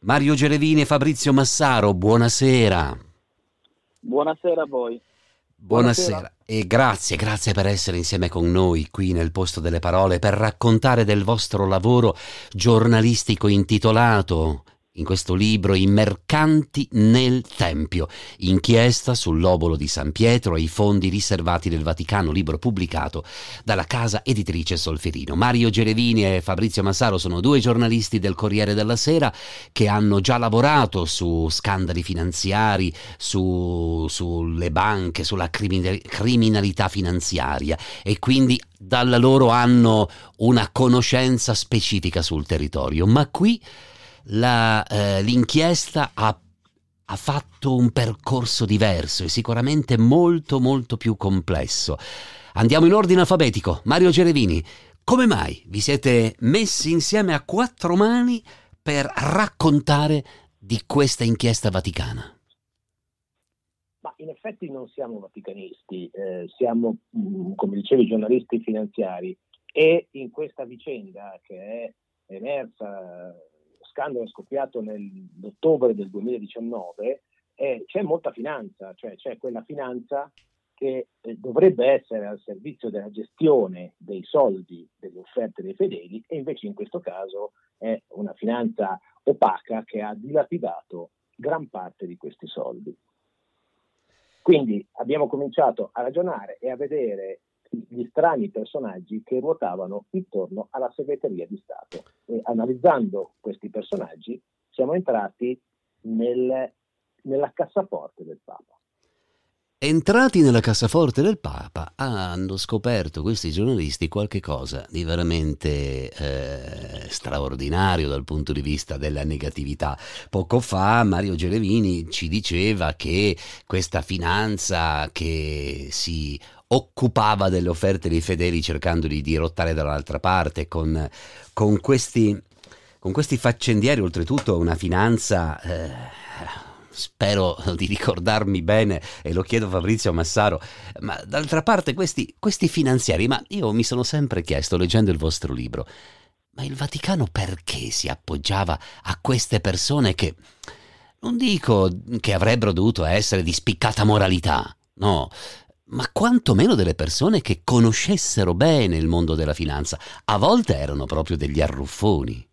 Mario Gerevini e Fabrizio Massaro, buonasera. Buonasera a voi. Buonasera e grazie per essere insieme con noi qui nel Posto delle Parole per raccontare del vostro lavoro giornalistico intitolato in questo libro I mercanti nel Tempio, inchiesta sull'obolo di San Pietro e i fondi riservati del Vaticano, libro pubblicato dalla casa editrice Solferino. Mario Gerevini e Fabrizio Massaro sono due giornalisti del Corriere della Sera che hanno già lavorato su scandali finanziari, sulle banche, sulla criminalità finanziaria e quindi dalla loro hanno una conoscenza specifica sul territorio, ma qui l'inchiesta ha fatto un percorso diverso e sicuramente molto più complesso. Andiamo in ordine alfabetico. Mario Gerevini, come mai vi siete messi insieme a quattro mani per raccontare di questa inchiesta vaticana? Ma in effetti non siamo vaticanisti, siamo, come dicevi, giornalisti finanziari, e in questa vicenda che è emersa, scandalo scoppiato nell'ottobre del 2019, c'è molta finanza, cioè c'è quella finanza che dovrebbe essere al servizio della gestione dei soldi delle offerte dei fedeli, e invece in questo caso è una finanza opaca che ha dilapidato gran parte di questi soldi. Quindi abbiamo cominciato a ragionare e a vedere gli strani personaggi che ruotavano intorno alla segreteria di Stato, e analizzando questi personaggi siamo entrati nella cassaforte del Papa. Entrati nella cassaforte del Papa, hanno scoperto questi giornalisti qualche cosa di veramente straordinario dal punto di vista della negatività. Poco fa Mario Gerevini ci diceva che questa finanza che si occupava delle offerte dei fedeli cercando di dirottare dall'altra parte con questi faccendieri, oltretutto una finanza... spero di ricordarmi bene e lo chiedo a Fabrizio Massaro, ma d'altra parte questi finanziari, ma io mi sono sempre chiesto, leggendo il vostro libro, ma il Vaticano perché si appoggiava a queste persone che, non dico che avrebbero dovuto essere di spiccata moralità, no, ma quantomeno delle persone che conoscessero bene il mondo della finanza? A volte erano proprio degli arruffoni.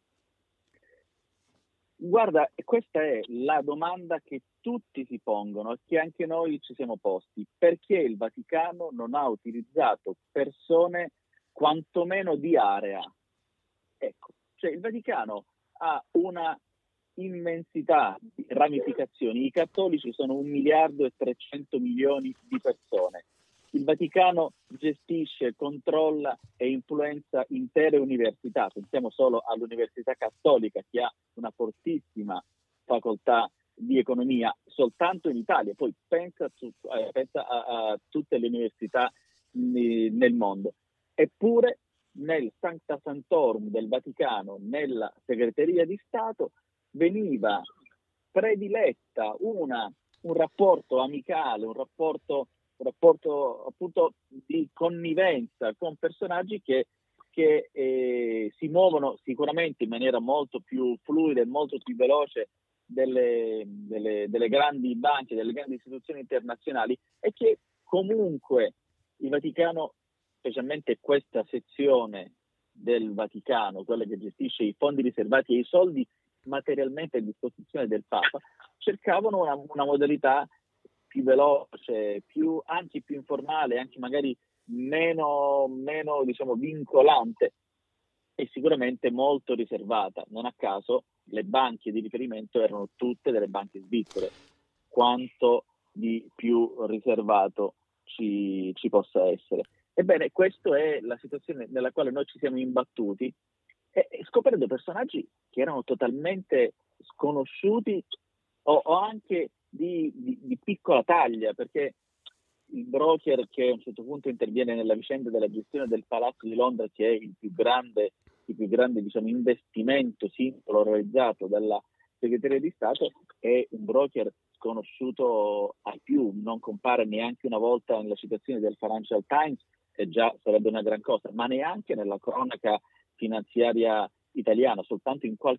Guarda, questa è la domanda che tutti si pongono e che anche noi ci siamo posti. Perché il Vaticano non ha utilizzato persone quantomeno di area? Ecco, cioè il Vaticano ha una immensità di ramificazioni. I cattolici sono 1.300.000.000 di persone. Il Vaticano gestisce, controlla e influenza intere università. Pensiamo solo all'Università Cattolica, che ha una fortissima facoltà di economia soltanto in Italia. Poi pensa a tutte le università nel mondo. Eppure nel Sancta Sanctorum del Vaticano, nella segreteria di Stato, veniva prediletta un rapporto amicale, un rapporto appunto di connivenza con personaggi che si muovono sicuramente in maniera molto più fluida e molto più veloce delle grandi banche, delle grandi istituzioni internazionali, e che comunque il Vaticano, specialmente questa sezione del Vaticano, quella che gestisce i fondi riservati e i soldi materialmente a disposizione del Papa, cercavano una modalità più veloce, anche più informale, anche magari meno diciamo vincolante e sicuramente molto riservata. Non a caso le banche di riferimento erano tutte delle banche svizzere. Quanto di più riservato ci possa essere. Ebbene, questa è la situazione nella quale noi ci siamo imbattuti, scoprendo personaggi che erano totalmente sconosciuti o anche di piccola taglia, perché il broker che a un certo punto interviene nella vicenda della gestione del Palazzo di Londra, che è il più grande diciamo, investimento singolo realizzato dalla Segreteria di Stato, è un broker sconosciuto ai più, non compare neanche una volta nella citazione del Financial Times, che già sarebbe una gran cosa, ma neanche nella cronaca finanziaria italiana, soltanto in qualche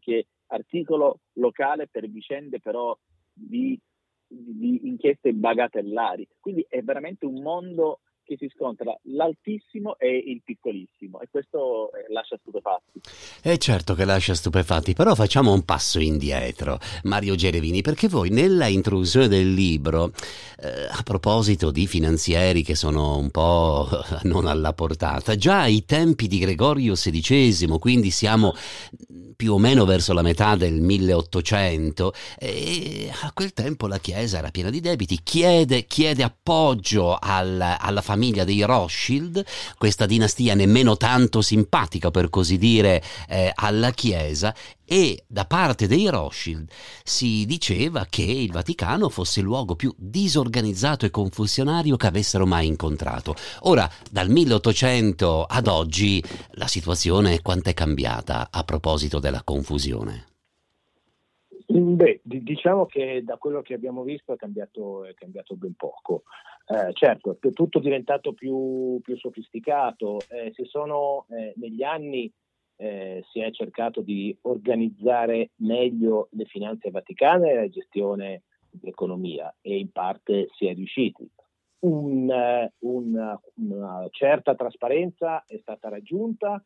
articolo locale per vicende però di inchieste bagatellari. Quindi è veramente un mondo che si scontra l'altissimo e il piccolissimo, e questo lascia stupefatti. È certo che lascia stupefatti, però facciamo un passo indietro, Mario Gerevini, perché voi nella introduzione del libro, a proposito di finanzieri che sono un po' non alla portata, già ai tempi di Gregorio XVI, quindi siamo più o meno verso la metà del 1800, e a quel tempo la Chiesa era piena di debiti, chiede appoggio alla famiglia dei Rothschild, questa dinastia nemmeno tanto simpatica per così dire alla Chiesa, e da parte dei Rothschild si diceva che il Vaticano fosse il luogo più disorganizzato e confusionario che avessero mai incontrato. Ora, dal 1800 ad oggi, la situazione quanto è cambiata a proposito della confusione? Beh, diciamo che da quello che abbiamo visto è cambiato ben poco. Certo, è tutto diventato più sofisticato. Negli anni si è cercato di organizzare meglio le finanze vaticane e la gestione dell'economia, e in parte si è riusciti. Una certa trasparenza è stata raggiunta,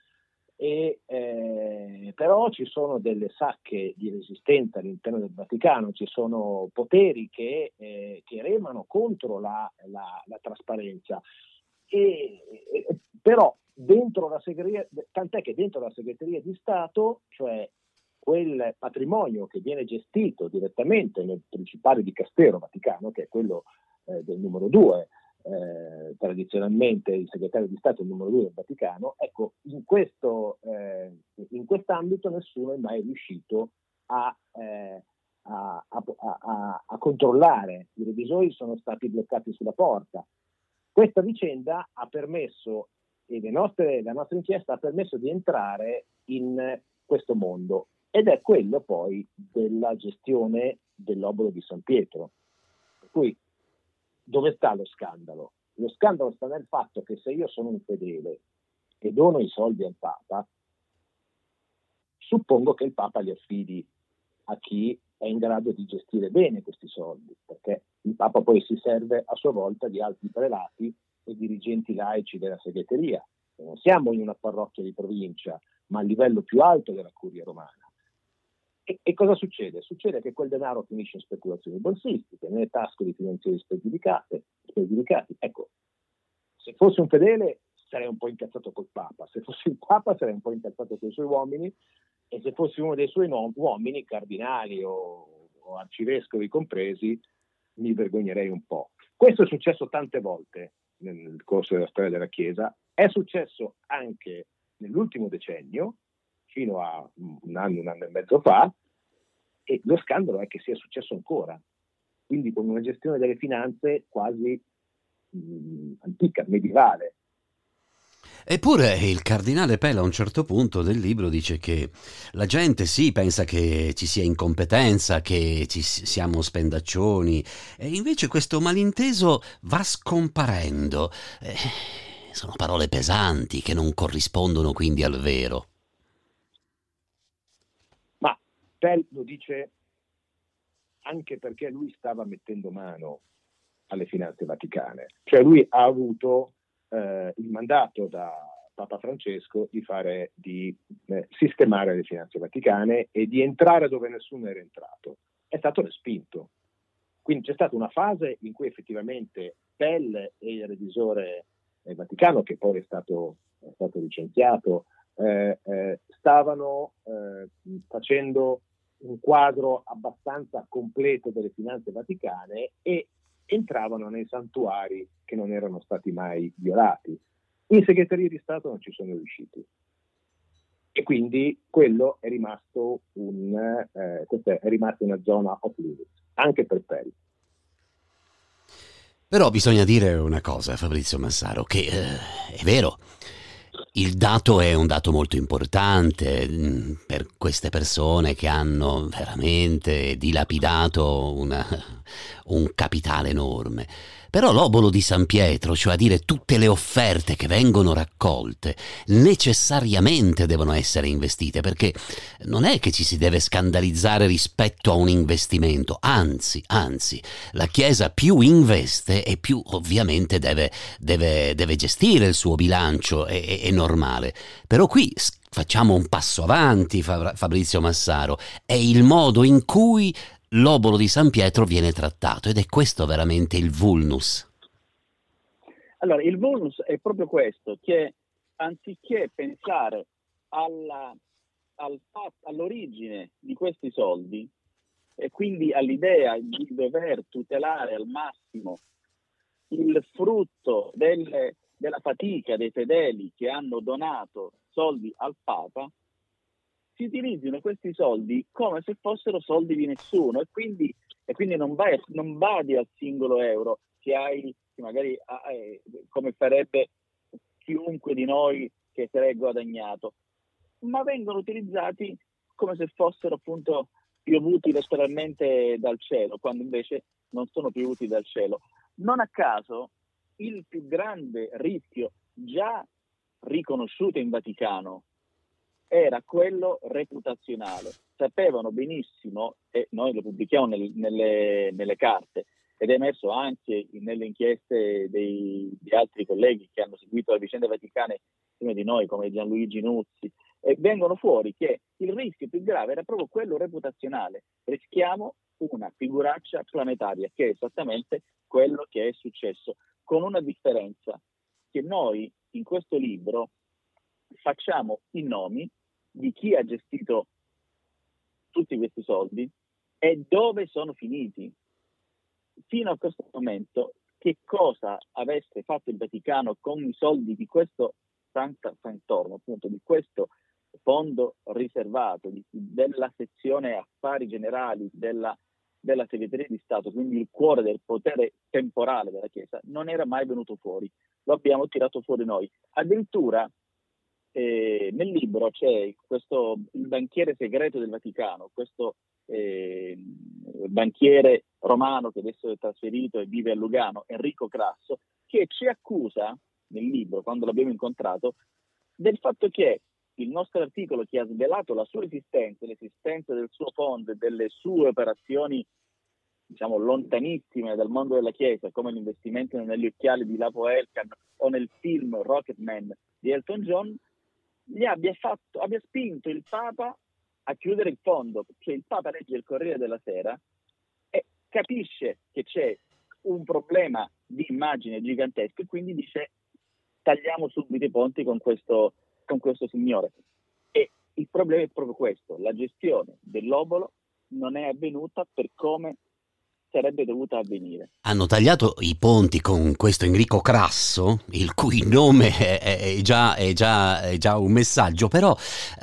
però ci sono delle sacche di resistenza all'interno del Vaticano, ci sono poteri che remano contro la trasparenza, però dentro la segreteria, tant'è che dentro la segreteria di Stato, cioè quel patrimonio che viene gestito direttamente nel principale dicastero vaticano, che è quello del numero 2, tradizionalmente il segretario di Stato è il numero 2 del Vaticano, ecco, in quest'ambito nessuno è mai riuscito a controllare. I revisori sono stati bloccati sulla porta. Questa vicenda ha permesso, e la nostra inchiesta ha permesso di entrare in questo mondo, ed è quello poi della gestione dell'obolo di San Pietro. Per cui dove sta lo scandalo? Lo scandalo sta nel fatto che se io sono un fedele e dono i soldi al Papa, suppongo che il Papa li affidi a chi è in grado di gestire bene questi soldi, perché il Papa poi si serve a sua volta di altri prelati e dirigenti laici della segreteria. Non siamo in una parrocchia di provincia, ma a livello più alto della curia romana. E cosa succede? Succede che quel denaro finisce in speculazioni borsistiche, nelle tasche di finanzieri spregiudicati. Ecco, se fossi un fedele sarei un po' incazzato col Papa, se fossi il Papa sarei un po' incazzato con i suoi uomini, e se fossi uno dei suoi uomini, cardinali o arcivescovi compresi, mi vergognerei un po'. Questo è successo tante volte nel corso della storia della Chiesa, è successo anche nell'ultimo decennio, fino a un anno e mezzo fa, e lo scandalo è che sia successo ancora, quindi con una gestione delle finanze quasi antica, medievale. Eppure il cardinale Pella a un certo punto del libro dice che la gente sì pensa che ci sia incompetenza, che siamo spendaccioni, e invece questo malinteso va scomparendo. Sono parole pesanti che non corrispondono quindi al vero. Ma Pell lo dice anche perché lui stava mettendo mano alle finanze vaticane, cioè lui ha avuto il mandato da Papa Francesco di sistemare le finanze vaticane e di entrare dove nessuno era entrato. È stato respinto. Quindi c'è stata una fase in cui effettivamente Pell e il revisore Vaticano, che poi è stato licenziato, stavano facendo un quadro abbastanza completo delle finanze vaticane e entravano nei santuari che non erano stati mai violati. In segreteria di Stato non ci sono riusciti, e quindi quello è rimasto questa è rimasta una zona off limits anche per Pell. Però bisogna dire una cosa, Fabrizio Massaro, che è vero, il dato è un dato molto importante per queste persone che hanno veramente dilapidato un capitale enorme. Però l'obolo di San Pietro, cioè a dire tutte le offerte che vengono raccolte, necessariamente devono essere investite, perché non è che ci si deve scandalizzare rispetto a un investimento, anzi, la Chiesa più investe e più ovviamente deve gestire il suo bilancio, è normale. Però qui facciamo un passo avanti, Fabrizio Massaro, è il modo in cui l'obolo di San Pietro viene trattato, ed è questo veramente il vulnus. Allora, il vulnus è proprio questo, che anziché pensare all'origine di questi soldi e quindi all'idea di dover tutelare al massimo il frutto della fatica dei fedeli che hanno donato soldi al Papa, si utilizzino questi soldi come se fossero soldi di nessuno e quindi non badi al singolo euro che magari come farebbe chiunque di noi che si è guadagnato, ma vengono utilizzati come se fossero appunto piovuti letteralmente dal cielo, quando invece non sono piovuti dal cielo. Non a caso il più grande rischio già riconosciuto in Vaticano era quello reputazionale. Sapevano benissimo, e noi lo pubblichiamo nelle carte, ed è emerso anche nelle inchieste di altri colleghi che hanno seguito le vicende vaticane prima di noi, come Gianluigi Nuzzi, e vengono fuori che il rischio più grave era proprio quello reputazionale. Rischiamo una figuraccia planetaria, che è esattamente quello che è successo, con una differenza, che noi in questo libro facciamo i nomi di chi ha gestito tutti questi soldi e dove sono finiti. Fino a questo momento, che cosa avesse fatto il Vaticano con i soldi di questo Sancta Sanctorum, appunto di questo fondo riservato, della sezione affari generali della segreteria di Stato, quindi il cuore del potere temporale della Chiesa, non era mai venuto fuori. Lo abbiamo tirato fuori noi. Addirittura nel libro c'è il banchiere segreto del Vaticano, questo banchiere romano che adesso è trasferito e vive a Lugano, Enrico Crasso, che ci accusa nel libro, quando l'abbiamo incontrato, del fatto che il nostro articolo, che ha svelato la sua esistenza, l'esistenza del suo fondo e delle sue operazioni, diciamo, lontanissime dal mondo della Chiesa, come l'investimento negli occhiali di Lapo Elkan o nel film Rocketman di Elton John, abbia spinto il Papa a chiudere il fondo. Cioè il Papa legge il Corriere della Sera e capisce che c'è un problema di immagine gigantesco e quindi dice: tagliamo subito i ponti con questo signore. E il problema è proprio questo: la gestione dell'obolo non è avvenuta per come sarebbe dovuta avvenire. Hanno tagliato i ponti con questo Enrico Crasso, il cui nome è già un messaggio, però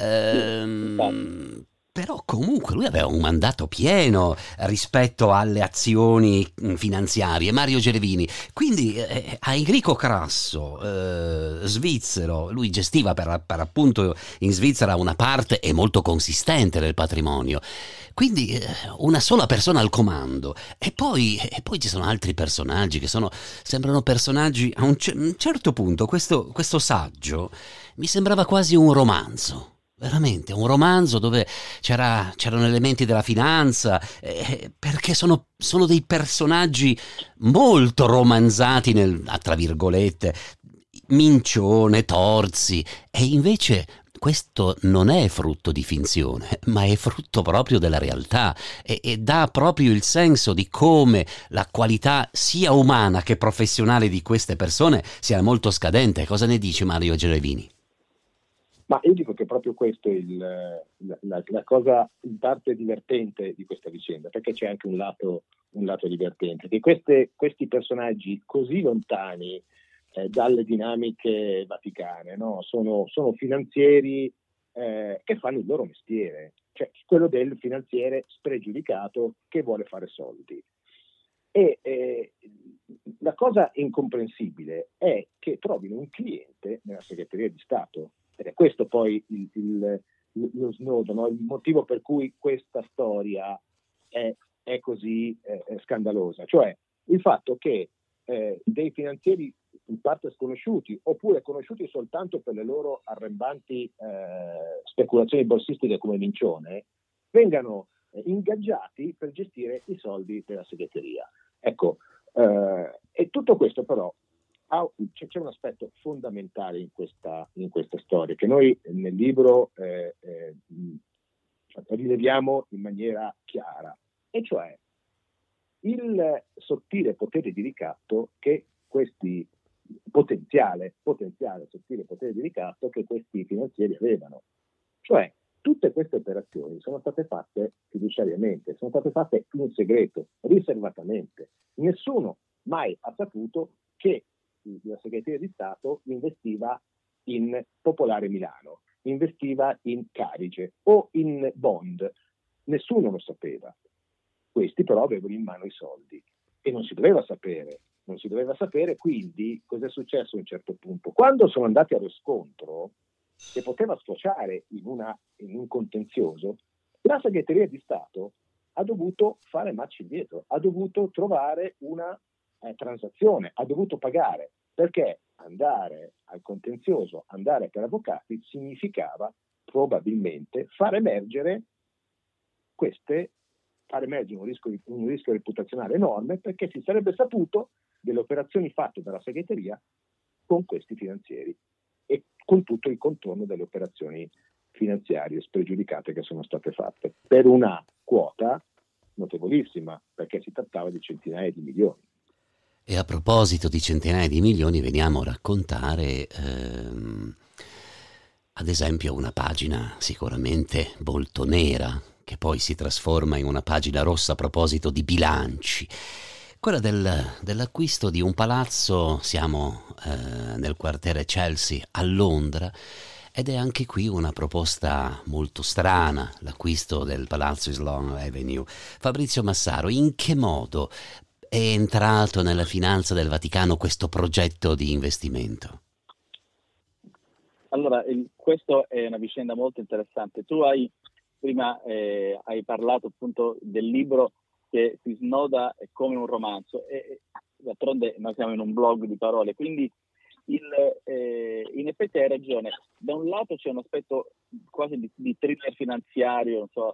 però comunque lui aveva un mandato pieno rispetto alle azioni finanziarie, Mario Gelevini. Quindi a Enrico Crasso, svizzero, lui gestiva per appunto in Svizzera una parte e molto consistente del patrimonio. Quindi una sola persona al comando, e poi ci sono altri personaggi che sembrano personaggi. A un certo punto questo saggio mi sembrava quasi un romanzo. Veramente, un romanzo dove c'erano elementi della finanza, perché sono dei personaggi molto romanzati tra virgolette, Mincione, Torzi, e invece questo non è frutto di finzione, ma è frutto proprio della realtà e dà proprio il senso di come la qualità sia umana che professionale di queste persone sia molto scadente. Cosa ne dici, Mario Gelevini? Ma io dico che proprio questo è la cosa in parte divertente di questa vicenda, perché c'è anche un lato divertente, che questi personaggi così lontani dalle dinamiche vaticane, no? Sono finanzieri che fanno il loro mestiere, cioè quello del finanziere spregiudicato che vuole fare soldi. E la cosa incomprensibile è che trovino un cliente nella segreteria di Stato. Ed è questo poi lo snodo, no? Il motivo per cui questa storia è è così scandalosa, cioè il fatto che dei finanzieri in parte sconosciuti oppure conosciuti soltanto per le loro arrembanti speculazioni borsistiche come Vincione vengano ingaggiati per gestire i soldi della segreteria. Ecco, e tutto questo però c'è un aspetto fondamentale in questa storia che noi nel libro rileviamo in maniera chiara, e cioè il sottile potere di ricatto che questi potenziale sottile potere di ricatto che questi finanzieri avevano. Cioè, tutte queste operazioni sono state fatte fiduciariamente, sono state fatte in segreto, riservatamente. Nessuno mai ha saputo che la Segreteria di Stato investiva in Popolare Milano, investiva in Carige o in Bond. Nessuno lo sapeva. Questi però avevano in mano i soldi e non si doveva sapere. Non si doveva sapere, quindi cosa è successo a un certo punto? Quando sono andati allo scontro, che poteva sfociare in un contenzioso, la Segreteria di Stato ha dovuto fare marcia indietro, ha dovuto trovare una transazione, ha dovuto pagare, perché andare al contenzioso, andare per avvocati, significava probabilmente far emergere un rischio reputazionale enorme, perché si sarebbe saputo delle operazioni fatte dalla segreteria con questi finanzieri e con tutto il contorno delle operazioni finanziarie spregiudicate che sono state fatte per una quota notevolissima, perché si trattava di centinaia di milioni. E a proposito di centinaia di milioni, veniamo a raccontare ad esempio una pagina sicuramente molto nera, che poi si trasforma in una pagina rossa a proposito di bilanci. Quella dell'acquisto di un palazzo, siamo nel quartiere Chelsea a Londra, ed è anche qui una proposta molto strana, l'acquisto del palazzo Sloane Avenue. Fabrizio Massaro, in che modo è entrato nella finanza del Vaticano questo progetto di investimento? Allora, questo è una vicenda molto interessante. Tu prima hai parlato appunto del libro che si snoda come un romanzo e d'altronde noi siamo in un blog di parole, quindi in effetti hai ragione. Da un lato c'è un aspetto quasi di thriller finanziario, non so,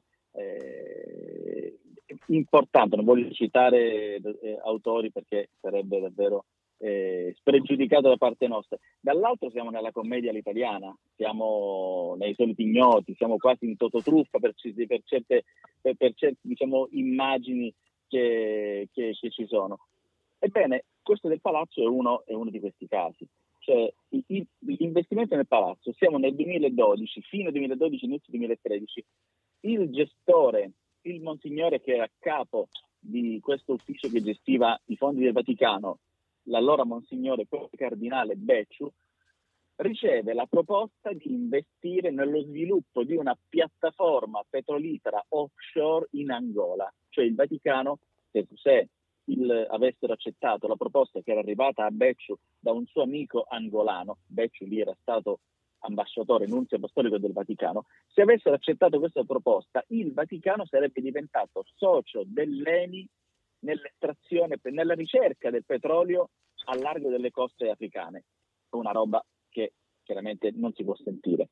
importante, non voglio citare autori perché sarebbe davvero spregiudicato da parte nostra. Dall'altro siamo nella commedia all'italiana, siamo nei Soliti Ignoti, siamo quasi in Tototruffa per certe diciamo immagini che ci sono. Ebbene, questo del palazzo è uno di questi casi. Cioè, l'investimento nel palazzo, siamo nel 2012, fine 2012, inizio 2013, il gestore, il monsignore che era a capo di questo ufficio che gestiva i fondi del Vaticano, l'allora monsignore cardinale Becciu, riceve la proposta di investire nello sviluppo di una piattaforma petrolifera offshore in Angola. Cioè il Vaticano, se avessero accettato la proposta che era arrivata a Becciu da un suo amico angolano, Becciu lì era stato ambasciatore, nunzio apostolico del Vaticano, se avessero accettato questa proposta, il Vaticano sarebbe diventato socio dell'ENI nell'estrazione, nella ricerca del petrolio a largo delle coste africane, una roba che chiaramente non si può sentire.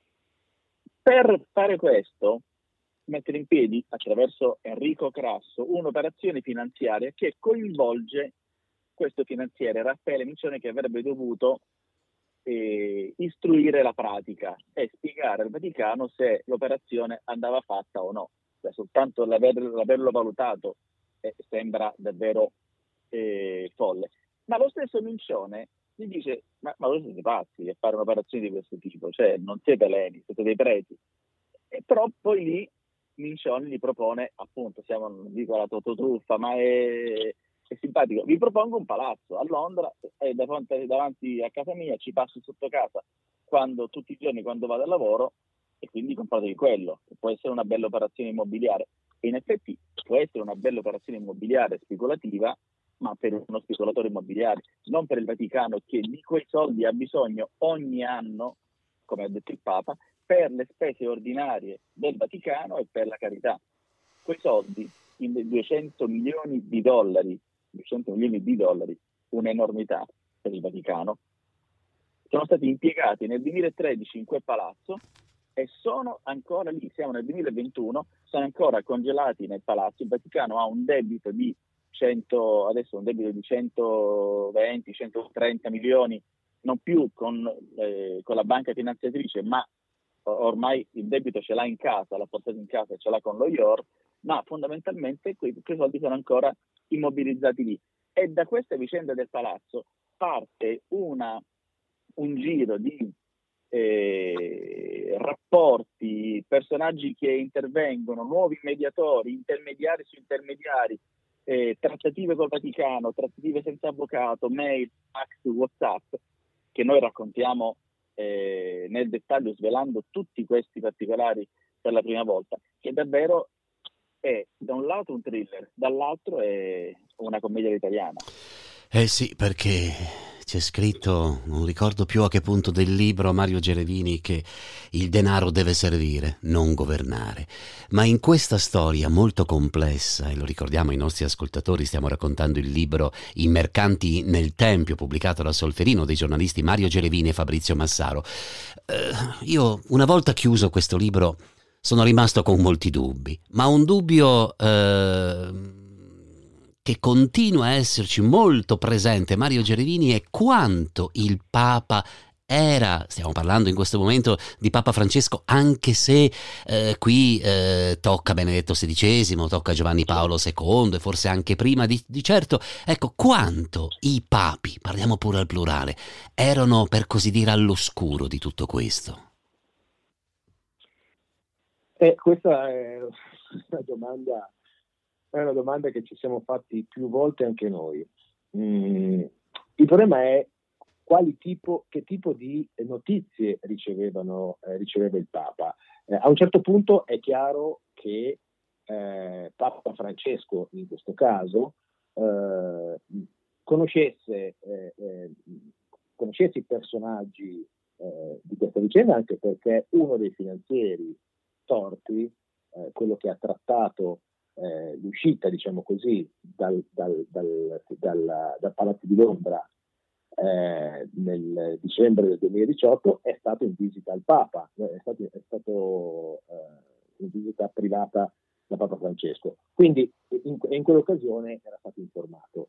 Per fare questo, mettere in piedi attraverso Enrico Crasso un'operazione finanziaria che coinvolge questo finanziere Raffaele Mincione, che avrebbe dovuto istruire la pratica e spiegare al Vaticano se l'operazione andava fatta o no. Cioè, soltanto l'averlo valutato sembra davvero folle. Ma lo stesso Mincione gli dice: ma voi siete pazzi a fare un'operazione di questo tipo, cioè non siete leni, siete dei preti. E però poi lì Mincione gli propone, appunto, siamo, non dico la Tototruffa, ma è simpatico, vi propongo un palazzo a Londra, davanti a casa mia, ci passo sotto casa tutti i giorni quando vado al lavoro, e quindi compratevi quello. Può essere una bella operazione immobiliare, e in effetti può essere una bella operazione immobiliare speculativa, ma per uno speculatore immobiliare, non per il Vaticano, che di quei soldi ha bisogno ogni anno, come ha detto il Papa, per le spese ordinarie del Vaticano e per la carità. Quei soldi in 200 milioni di dollari, 200 milioni di dollari, un'enormità per il Vaticano, sono stati impiegati nel 2013 in quel palazzo e sono ancora lì, siamo nel 2021, sono ancora congelati nel palazzo. Il Vaticano ha un debito di 120, 130 milioni, non più con la banca finanziatrice, ma ormai il debito ce l'ha in casa, l'ha portato in casa e ce l'ha con lo IOR, ma fondamentalmente quei soldi sono ancora immobilizzati lì. E da questa vicenda del palazzo parte un giro di rapporti, personaggi che intervengono, nuovi mediatori, intermediari su intermediari, trattative col Vaticano, trattative senza avvocato, mail, fax, WhatsApp, che noi raccontiamo nel dettaglio, svelando tutti questi particolari per la prima volta, che davvero è da un lato un thriller, dall'altro è una commedia italiana. Eh sì, perché c'è scritto, non ricordo più a che punto del libro, Mario Gerevini, che il denaro deve servire, non governare. Ma in questa storia molto complessa, e lo ricordiamo ai nostri ascoltatori, stiamo raccontando il libro I mercanti nel Tempio, pubblicato da Solferino, dei giornalisti Mario Gerevini e Fabrizio Massaro. Io, una volta chiuso questo libro, sono rimasto con molti dubbi, ma un dubbio che continua a esserci molto presente, Mario Gerevini, è quanto il Papa era, stiamo parlando in questo momento di Papa Francesco, anche se qui tocca Benedetto XVI, tocca Giovanni Paolo II e forse anche prima di certo, ecco, quanto i papi, parliamo pure al plurale, erano per così dire all'oscuro di tutto questo. Questa è una domanda che ci siamo fatti più volte anche noi. Il problema è che tipo di notizie riceveva il Papa. A un certo punto è chiaro che Papa Francesco, in questo caso, conoscesse i personaggi di questa vicenda, anche perché uno dei finanzieri torti, quello che ha trattato l'uscita, diciamo così, dal Palazzo di Londra nel dicembre del 2018, è stato in visita al Papa, è stato in visita privata da Papa Francesco. Quindi in quell'occasione era stato informato.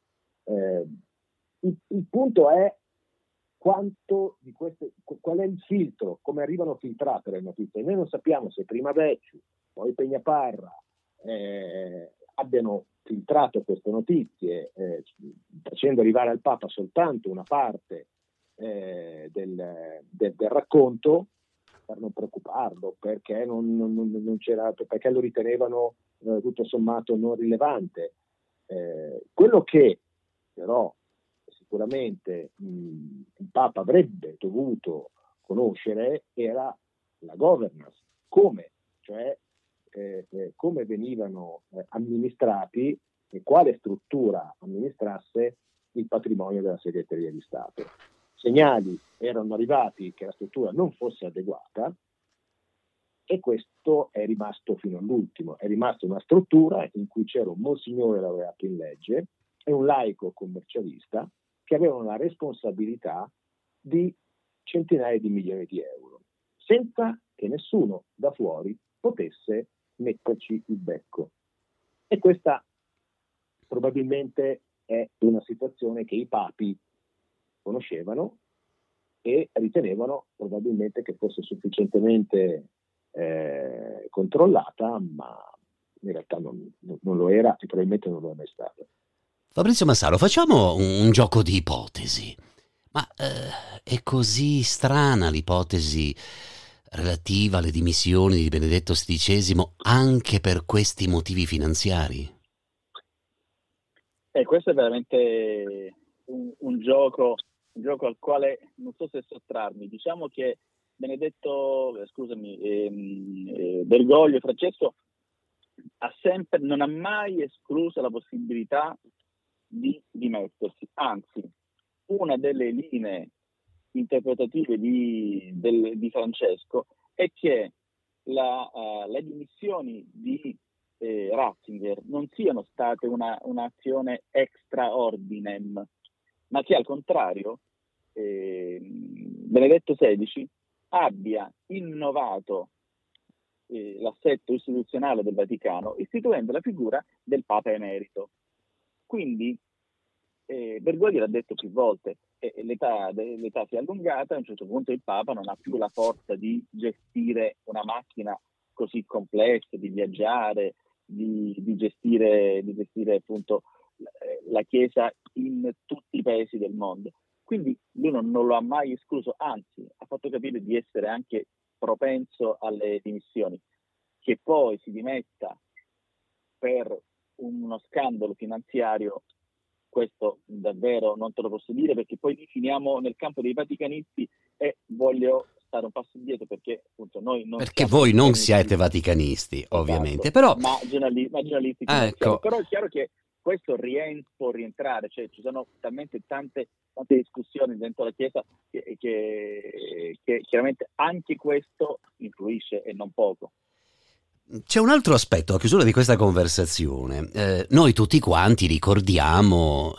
Il punto è quanto di queste, qual è il filtro, come arrivano filtrate le notizie. Noi non sappiamo se prima Vecchi, poi Peñaparra abbiano filtrato queste notizie, facendo arrivare al Papa soltanto una parte del racconto, per non preoccuparlo, perché non c'era, perché lo ritenevano tutto sommato non rilevante. Quello che però sicuramente il Papa avrebbe dovuto conoscere era la governance, come venivano amministrati e quale struttura amministrasse il patrimonio della segreteria di Stato. Segnali erano arrivati che la struttura non fosse adeguata, e questo è rimasto fino all'ultimo. È rimasta una struttura in cui c'era un monsignore laureato in legge e un laico commercialista che avevano la responsabilità di centinaia di milioni di euro, senza che nessuno da fuori potesse metterci il becco. E questa probabilmente è una situazione che i papi conoscevano e ritenevano probabilmente che fosse sufficientemente controllata, ma in realtà non lo era e probabilmente non lo è mai stato. Fabrizio Massaro, facciamo un gioco di ipotesi. Ma è così strana l'ipotesi relativa alle dimissioni di Benedetto XVI anche per questi motivi finanziari? Questo è veramente un gioco al quale non so se sottrarmi. Diciamo che Bergoglio, Francesco non ha mai escluso la possibilità di dimettersi, anzi una delle linee interpretative di Francesco è che le dimissioni di Ratzinger non siano state un'azione extra ordinem, ma che al contrario Benedetto XVI abbia innovato l'assetto istituzionale del Vaticano istituendo la figura del Papa emerito. Quindi Bergoglio l'ha detto più volte, l'età si è allungata, a un certo punto il Papa non ha più la forza di gestire una macchina così complessa, di viaggiare, di gestire appunto la Chiesa in tutti i paesi del mondo. Quindi lui non lo ha mai escluso, anzi ha fatto capire di essere anche propenso alle dimissioni. Che poi si dimetta per uno scandalo finanziario, questo davvero non te lo posso dire, perché poi finiamo nel campo dei vaticanisti e voglio stare un passo indietro, perché appunto noi non perché voi non siete vaticanisti, esatto, ovviamente, però ma giornalisti ecco. Però è chiaro che questo può rientrare, cioè ci sono talmente tante discussioni dentro la Chiesa che chiaramente anche questo influisce, e non poco. C'è un altro aspetto a chiusura di questa conversazione. Noi tutti quanti ricordiamo,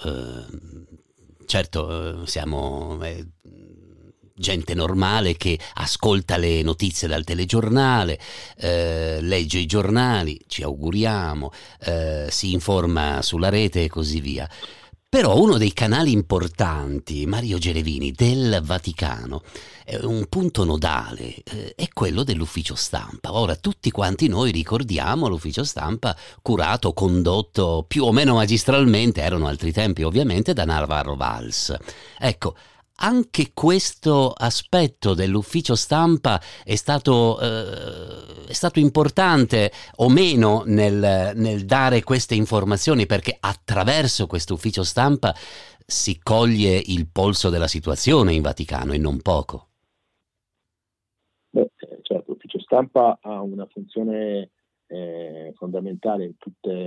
certo, siamo gente normale che ascolta le notizie dal telegiornale, legge i giornali, ci auguriamo, si informa sulla rete e così via. Però uno dei canali importanti, Mario Gelevini, del Vaticano, un punto nodale, è quello dell'ufficio stampa. Ora, tutti quanti noi ricordiamo l'ufficio stampa curato, condotto più o meno magistralmente, erano altri tempi ovviamente, da Navarro Valls. Ecco, anche questo aspetto dell'ufficio stampa è stato importante o meno nel dare queste informazioni, perché attraverso questo ufficio stampa si coglie il polso della situazione in Vaticano, e non poco. Certo, l'ufficio stampa ha una funzione fondamentale in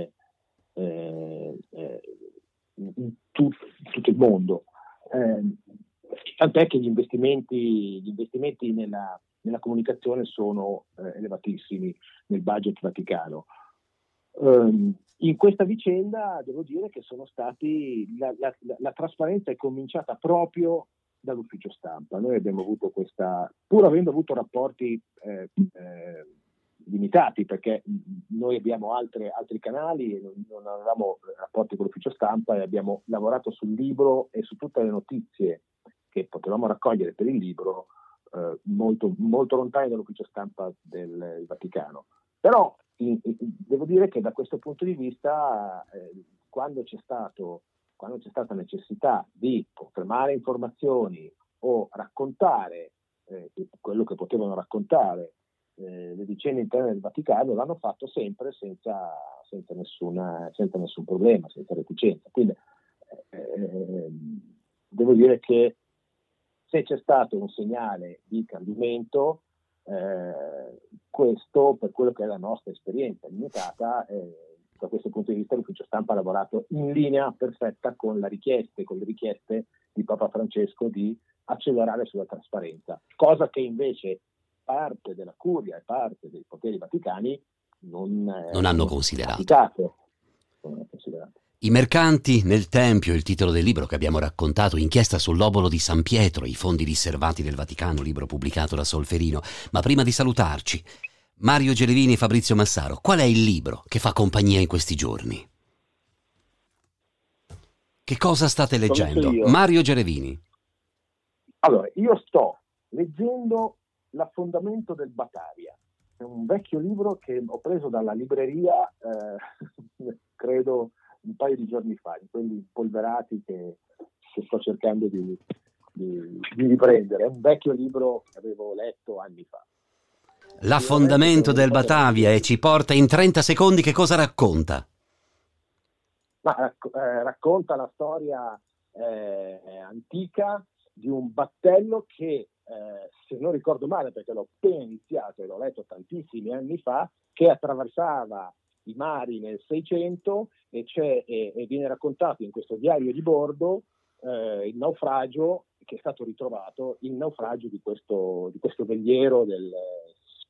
tutto il mondo. Tant'è che gli investimenti nella comunicazione sono elevatissimi nel budget vaticano. In questa vicenda devo dire che sono stati la trasparenza è cominciata proprio dall'ufficio stampa. Noi abbiamo avuto pur avendo avuto rapporti limitati, perché noi abbiamo altri canali e non avevamo rapporti con l'ufficio stampa, e abbiamo lavorato sul libro e su tutte le notizie che potevamo raccogliere per il libro molto, molto lontani dall'ufficio stampa del Vaticano. Però devo dire che da questo punto di vista, quando c'è stata necessità di confermare informazioni o raccontare quello che potevano raccontare le vicende interne del Vaticano, l'hanno fatto sempre senza nessun problema, senza reticenza. Quindi devo dire che se c'è stato un segnale di cambiamento, questo, per quello che è la nostra esperienza limitata, da questo punto di vista l'ufficio stampa ha lavorato in linea perfetta con le richieste di Papa Francesco di accelerare sulla trasparenza, cosa che invece parte della curia e parte dei poteri vaticani non hanno considerato. I mercanti nel Tempio, il titolo del libro che abbiamo raccontato, inchiesta sull'obolo di San Pietro, i fondi riservati del Vaticano, libro pubblicato da Solferino. Ma prima di salutarci, Mario Gelevini e Fabrizio Massaro, qual è il libro che fa compagnia in questi giorni? Che cosa state leggendo? Mario Gelevini. Allora, io sto leggendo L'affondamento del Batavia. È un vecchio libro che ho preso dalla libreria, credo un paio di giorni fa, di quelli impolverati che sto cercando di riprendere. È un vecchio libro che avevo letto anni fa. L'affondamento del Batavia, e ci porta in 30 secondi che cosa racconta? Racconta la storia antica di un battello che, se non ricordo male, perché l'ho appena iniziato e l'ho letto tantissimi anni fa, che attraversava i mari nel 600 e viene raccontato in questo diario di bordo il naufragio che è stato ritrovato, il naufragio di questo veliero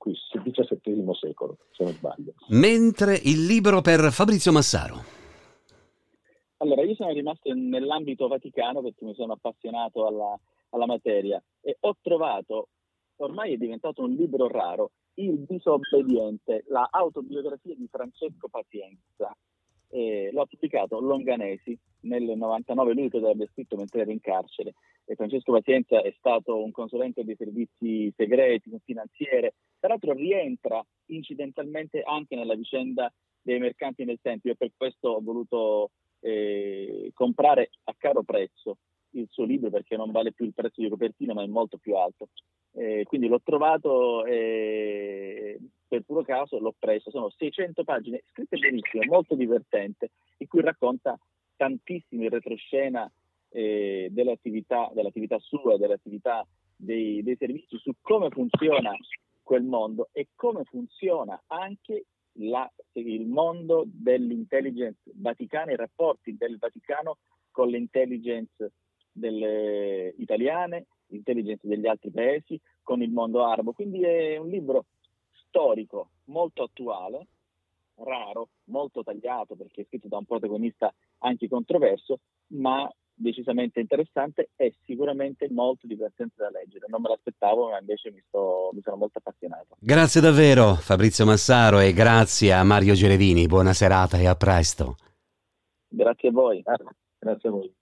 qui, sul XVII secolo, se non sbaglio. Mentre il libro per Fabrizio Massaro. Allora, io sono rimasto nell'ambito vaticano perché mi sono appassionato alla materia e ho trovato, ormai è diventato un libro raro, Il disobbediente, la autobiografia di Francesco Pazienza. L'ho pubblicato Longanesi nel 99, lui che l'avrebbe scritto mentre era in carcere. E Francesco Pazienza è stato un consulente dei servizi segreti, un finanziere, tra l'altro rientra incidentalmente anche nella vicenda dei mercanti nel Tempio, e per questo ho voluto comprare a caro prezzo il suo libro, perché non vale più il prezzo di copertina ma è molto più alto. Quindi l'ho trovato per puro caso, l'ho preso. Sono 600 pagine scritte benissimo, molto divertente, in cui racconta tantissimi retroscena dell'attività sua, dell'attività dei servizi, su come funziona quel mondo e come funziona anche il mondo dell'intelligence vaticana, i rapporti del Vaticano con le intelligence delle italiane, intelligence degli altri paesi, con il mondo arabo. Quindi è un libro storico molto attuale, raro, molto tagliato perché è scritto da un protagonista anche controverso, ma decisamente interessante e sicuramente molto divertente da leggere. Non me l'aspettavo, ma invece mi sono molto appassionato. Grazie davvero Fabrizio Massaro e grazie a Mario Gerevini. Buona serata e a presto. Grazie a voi. Grazie a voi.